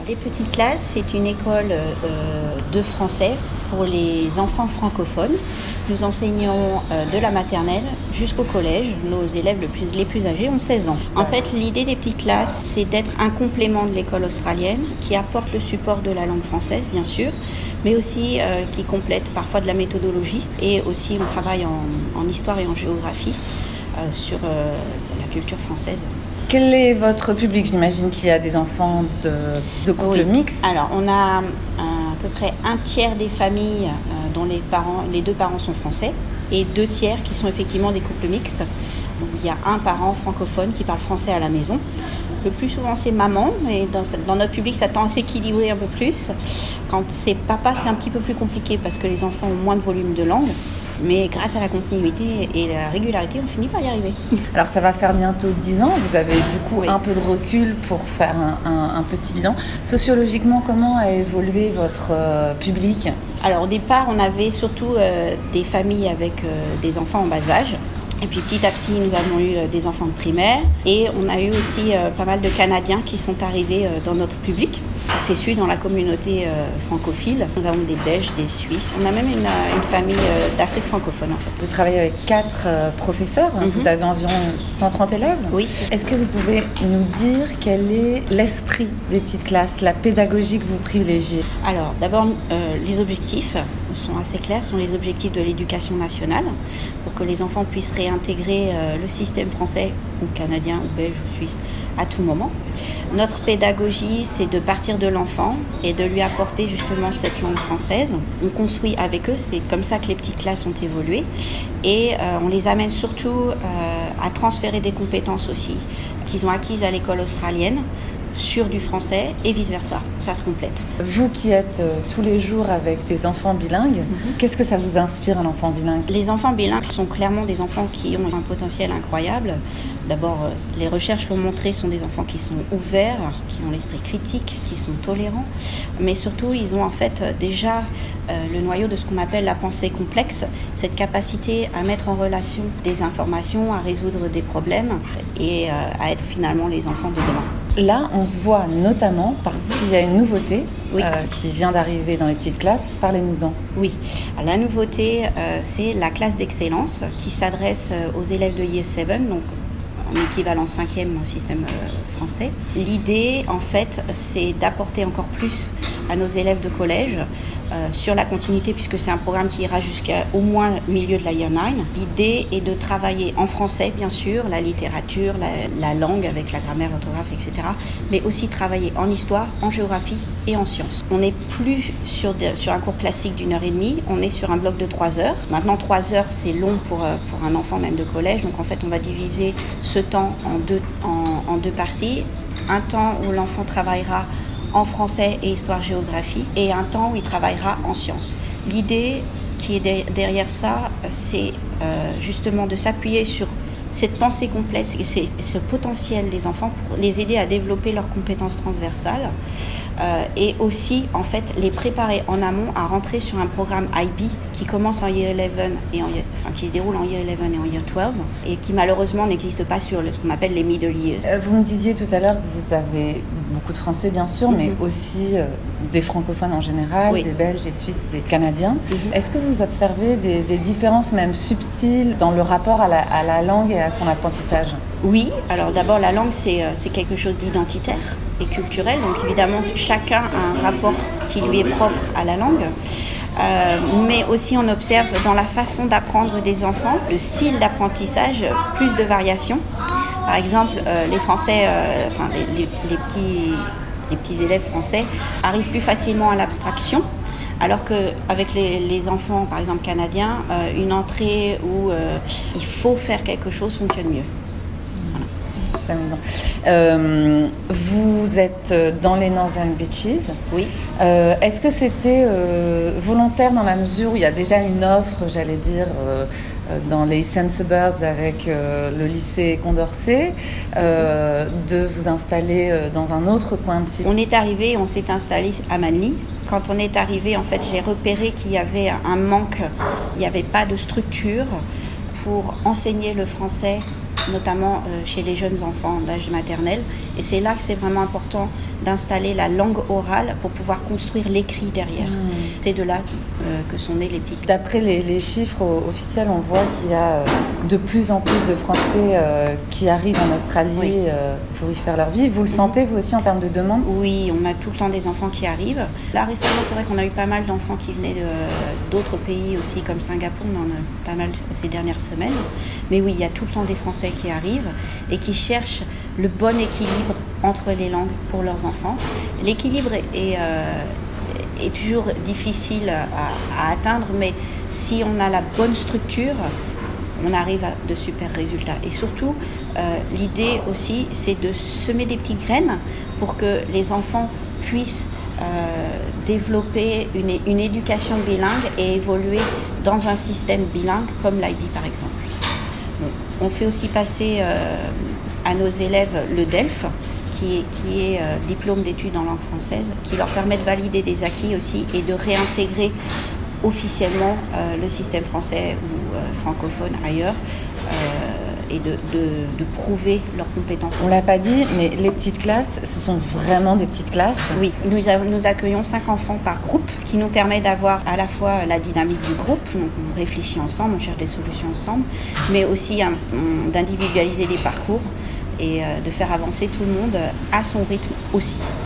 Les petites classes, c'est une école de français pour les enfants francophones. Nous enseignons de la maternelle jusqu'au collège. Nos élèves les plus âgés ont 16 ans. En fait, l'idée des petites classes, c'est d'être un complément de l'école australienne qui apporte le support de la langue française, bien sûr, mais aussi qui complète parfois de la méthodologie. Et aussi, on travaille en histoire et en géographie sur la culture française. Quel est votre public ? J'imagine qu'il y a des enfants de couples mixtes. Alors, on a à peu près un tiers des familles dont les deux parents sont français et 2 tiers qui sont effectivement des couples mixtes. Donc, il y a un parent francophone qui parle français à la maison. Le plus souvent, c'est maman, mais dans notre public, ça tend à s'équilibrer un peu plus. Quand c'est papa, c'est un petit peu plus compliqué parce que les enfants ont moins de volume de langue. Mais grâce à la continuité et la régularité, on finit par y arriver. Alors ça va faire bientôt 10 ans, vous avez du coup un peu de recul pour faire un petit bilan. Sociologiquement, comment a évolué votre public ? Alors au départ, on avait surtout des familles avec des enfants en bas âge. Et puis petit à petit, nous avons eu des enfants de primaire et on a eu aussi pas mal de Canadiens qui sont arrivés dans notre public. C'est celui dans la communauté francophile. Nous avons des Belges, des Suisses. On a même une famille d'Afrique francophone en fait. Vous travaillez avec 4 professeurs. Vous avez environ 130 élèves. Oui. Est-ce que vous pouvez nous dire quel est l'esprit des petites classes, la pédagogie que vous privilégiez ? Alors d'abord, les objectifs sont assez clairs, sont les objectifs de l'éducation nationale pour que les enfants puissent réintégrer le système français ou canadien ou belge ou suisse à tout moment. Notre pédagogie, c'est de partir de l'enfant et de lui apporter justement cette langue française. On construit avec eux, c'est comme ça que les petites classes ont évolué et on les amène surtout à transférer des compétences aussi qu'ils ont acquises à l'école australienne sur du français et vice-versa. Ça se complète. Vous qui êtes tous les jours avec des enfants bilingues, qu'est-ce que ça vous inspire, un enfant bilingue ? Les enfants bilingues sont clairement des enfants qui ont un potentiel incroyable. D'abord, les recherches l'ont montré, sont des enfants qui sont ouverts, qui ont l'esprit critique, qui sont tolérants, mais surtout, ils ont en fait déjà le noyau de ce qu'on appelle la pensée complexe, cette capacité à mettre en relation des informations, à résoudre des problèmes et à être finalement les enfants de demain. Là, on se voit notamment parce qu'il y a une nouveauté qui vient d'arriver dans les petites classes. Parlez-nous-en. Oui, la nouveauté, c'est la classe d'excellence qui s'adresse aux élèves de Year 7, donc en équivalent 5e au système français. L'idée, en fait, c'est d'apporter encore plus à nos élèves de collège sur la continuité, puisque c'est un programme qui ira jusqu'au moins milieu de la Year 9. L'idée est de travailler en français, bien sûr, la littérature, la langue avec la grammaire, l'orthographe, etc., mais aussi travailler en histoire, en géographie et en sciences. On n'est plus sur un cours classique d'1h30, on est sur un bloc de 3 heures. Maintenant, 3 heures, c'est long pour un enfant même de collège, donc en fait, on va diviser ce temps en deux parties. Un temps où l'enfant travaillera en français et histoire-géographie et un temps où il travaillera en sciences. L'idée qui est derrière ça, c'est justement de s'appuyer sur cette pensée complexe et ce potentiel des enfants pour les aider à développer leurs compétences transversales et aussi en fait les préparer en amont à rentrer sur un programme IB qui commence en Year 11 qui se déroule en Year 11 et en Year 12 et qui malheureusement n'existe pas sur ce qu'on appelle les middle years. Vous me disiez tout à l'heure que vous avez beaucoup de Français bien sûr, mais aussi des francophones en général, des Belges, des Suisses, des Canadiens. Est-ce que vous observez des différences même subtiles dans le rapport à la langue et à son apprentissage ? Oui, alors d'abord la langue c'est quelque chose d'identitaire et culturel, donc évidemment chacun a un rapport qui lui est propre à la langue, mais aussi on observe dans la façon d'apprendre des enfants, le style d'apprentissage, plus de variations. Par exemple, les Français, les petits élèves français arrivent plus facilement à l'abstraction, alors qu'avec les enfants, par exemple canadiens, une entrée où il faut faire quelque chose fonctionne mieux. C'est amusant. Vous êtes dans les Northern Beaches. Oui. Est-ce que c'était volontaire dans la mesure où il y a déjà une offre, j'allais dire, dans les Eastern Suburbs avec le lycée Condorcet, de vous installer dans un autre coin de Sydney ? On est arrivé, on s'est installé à Manly. Quand on est arrivé, en fait, j'ai repéré qu'il y avait un manque, il n'y avait pas de structure pour enseigner le français notamment chez les jeunes enfants d'âge maternel. Et c'est là que c'est vraiment important d'installer la langue orale pour pouvoir construire l'écrit derrière. C'est de là que sont nées les petites. D'après les chiffres officiels, on voit qu'il y a de plus en plus de Français qui arrivent en Australie pour y faire leur vie. Vous le sentez, vous aussi, en termes de demande? Oui, on a tout le temps des enfants qui arrivent. Là, récemment, c'est vrai qu'on a eu pas mal d'enfants qui venaient d'autres pays aussi, comme Singapour. On en a pas mal ces dernières semaines. Mais oui, il y a tout le temps des Français qui arrivent et qui cherchent le bon équilibre entre les langues pour leurs enfants. L'équilibre est toujours difficile à atteindre, mais si on a la bonne structure, on arrive à de super résultats. Et surtout, l'idée aussi, c'est de semer des petites graines pour que les enfants puissent développer une éducation bilingue et évoluer dans un système bilingue comme l'IB par exemple. On fait aussi passer à nos élèves le DELF, qui est diplôme d'études en langue française, qui leur permet de valider des acquis aussi et de réintégrer officiellement le système français ou francophone ailleurs et de prouver leurs compétences. On ne l'a pas dit, mais les petites classes, ce sont vraiment des petites classes? Oui, nous accueillons 5 enfants par groupe, ce qui nous permet d'avoir à la fois la dynamique du groupe, donc on réfléchit ensemble, on cherche des solutions ensemble, mais aussi d'individualiser les parcours et de faire avancer tout le monde à son rythme aussi.